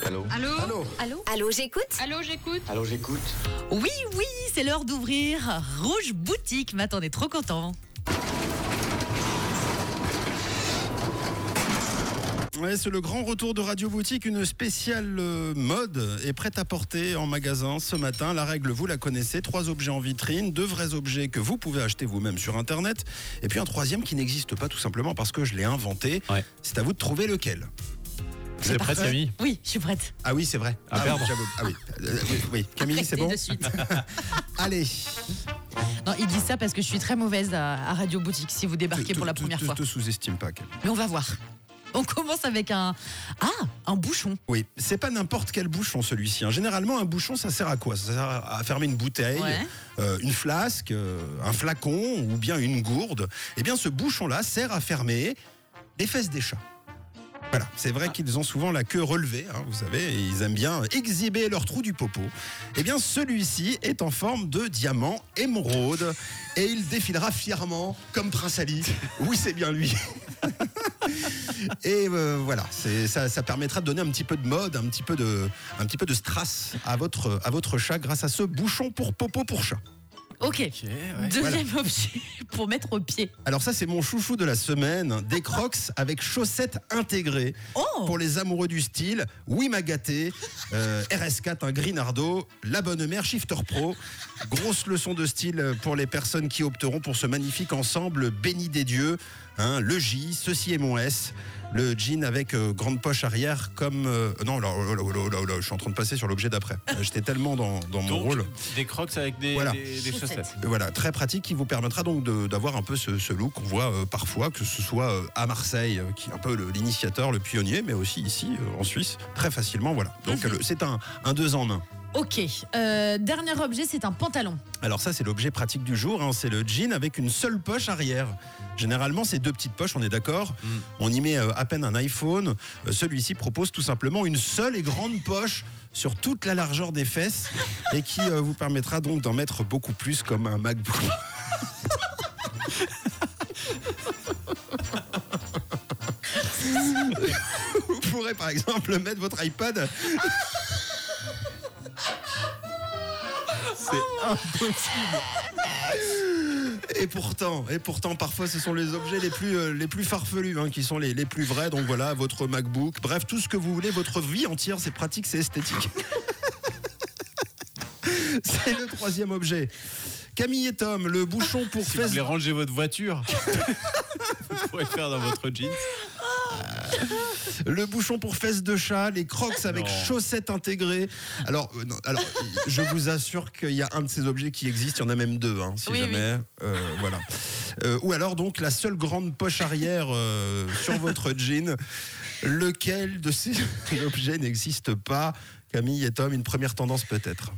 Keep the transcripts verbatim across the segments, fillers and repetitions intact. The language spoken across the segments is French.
Allô. Allô. Allô. Allô Allô, j'écoute. Allô, j'écoute. Allô, j'écoute. Oui, oui, c'est l'heure d'ouvrir Rouge Boutique. Matt, on est trop content. Ouais, c'est le grand retour de Radio Boutique, une spéciale euh, mode est prête à porter en magasin ce matin. La règle, vous la connaissez, trois objets en vitrine, deux vrais objets que vous pouvez acheter vous-même sur Internet, et puis un troisième qui n'existe pas tout simplement parce que je l'ai inventé. Ouais. C'est à vous de trouver lequel. Vous êtes prête, Camille? Oui, je suis prête. Ah oui, c'est vrai. À ah, perdre. oui, j'avoue. Ah oui, Euh, oui, oui. Camille, Arrêtez c'est bon de suite. Allez. Non, il dit ça parce que je suis très mauvaise à, à Radio Boutique si vous débarquez Te- pour la te- première te- fois. Te sous-estime pas, Camille. Mais on va voir. On commence avec un... Ah, un bouchon. Oui, c'est pas n'importe quel bouchon celui-ci. hein. Généralement, un bouchon, ça sert à quoi? Ça sert à fermer une bouteille, Ouais. euh, une flasque, euh, un flacon ou bien une gourde. Eh bien, ce bouchon-là sert à fermer les fesses des chats. Voilà, c'est vrai qu'ils ont souvent la queue relevée, hein, vous savez, et ils aiment bien exhiber leur trou du popo. Eh bien, celui-ci est en forme de diamant émeraude et il défilera fièrement comme Prince Ali. Oui, c'est bien lui. Et euh, voilà, c'est, ça, ça permettra de donner un petit peu de mode, un petit peu de, un petit peu de strass à votre, à votre chat grâce à ce bouchon pour popo pour chat. Ok. Deuxième objet pour mettre au pied. Alors ça, c'est mon chouchou de la semaine, des Crocs avec chaussettes intégrées. Oh. Pour les amoureux du style, oui m'a gâté, euh, R S quatre, un Grinardo, la bonne mère, Shifter Pro. Grosse leçon de style pour les personnes qui opteront pour ce magnifique ensemble béni des dieux. Hein, le J, ceci est mon S. Le jean avec euh, grande poche arrière comme... euh, non, là, là, là, là, là, là, je suis en train de passer sur l'objet d'après. J'étais tellement dans, dans mon Donc, rôle. des crocs avec des, Voilà. des, des chaussettes. Voilà, très pratique qui vous permettra donc de- d'avoir un peu ce, ce look qu'on voit euh, parfois, que ce soit euh, à Marseille, euh, qui est un peu le- l'initiateur, le pionnier, mais aussi ici euh, en Suisse, très facilement. Voilà. Donc Mhm. le- c'est un, un deux en un. Ok. Euh, dernier objet, c'est un pantalon. Alors ça, c'est l'objet pratique du jour, hein, c'est le jean avec une seule poche arrière. Généralement, c'est deux petites poches, on est d'accord. Mm. On y met euh, à peine un iPhone. Euh, celui-ci propose tout simplement une seule et grande poche sur toute la largeur des fesses et qui euh, vous permettra donc d'en mettre beaucoup plus comme un MacBook. Vous pourrez par exemple mettre votre iPad. C'est impossible. Et pourtant, et pourtant, parfois, ce sont les objets les plus, euh, les plus farfelus hein, qui sont les, les plus vrais. Donc voilà, votre MacBook, bref, tout ce que vous voulez, votre vie entière, c'est pratique, c'est esthétique. C'est le troisième objet. Camille et Tom, le bouchon pour Si vous fesses. voulez ranger votre voiture, vous pourrez faire dans votre jeans. Le bouchon pour fesses de chat, les Crocs avec Non. chaussettes intégrées. Alors, euh, non, alors, je vous assure qu'il y a un de ces objets qui existe, il y en a même deux, hein, si Oui, jamais. Euh, voilà. Euh, ou alors donc la seule grande poche arrière euh, sur votre jean. Lequel de ces objets n'existe pas? Camille et Tom, une première tendance peut-être.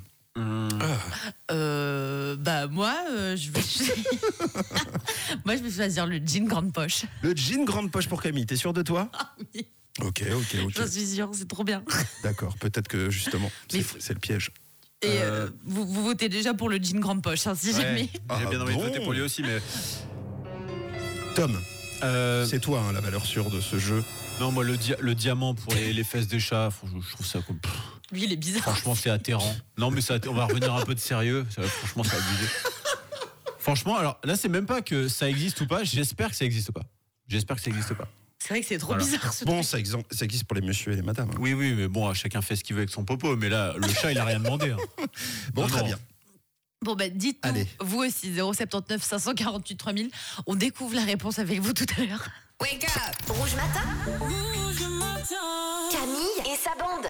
Euh, bah moi, euh, je vais... moi, je vais choisir le jean grande poche. Le jean grande poche pour Camille, t'es sûr de toi? Ah oui, Ok, ok, ok. j'en suis sûre, c'est trop bien. D'accord, peut-être que justement, Mais c'est, faut- c'est le piège. Et euh, Euh, vous, vous votez déjà pour le jean grande poche, hein, si Ouais, jamais. J'ai Ah bien envie bon de voter pour lui aussi, mais. Tom, Euh, c'est toi hein, la valeur sûre de ce jeu. non, moi, le, dia- le diamant pour les, les fesses des chats, franchement, je trouve ça. comme- pff, Lui, il est bizarre. Franchement, c'est atterrant. Non, mais ça, on va revenir un peu de sérieux. Ça, franchement, c'est abusé. Franchement, alors là, c'est même pas que ça existe ou pas. J'espère que ça existe pas. J'espère que ça existe pas. C'est vrai que c'est trop Voilà. bizarre ce Bon, truc. ça, exen- ça existe pour les messieurs et les madames. hein. Oui, oui, mais bon, chacun fait ce qu'il veut avec son popo. Mais là, le chat, il a rien demandé. hein. Bon, Non, très non. bien. Bon, bah dites-nous, Allez. vous aussi, zéro sept neuf cinq cent quarante-huit trois mille. On découvre la réponse avec vous tout à l'heure. Wake up. Rouge matin. Camille et sa bande.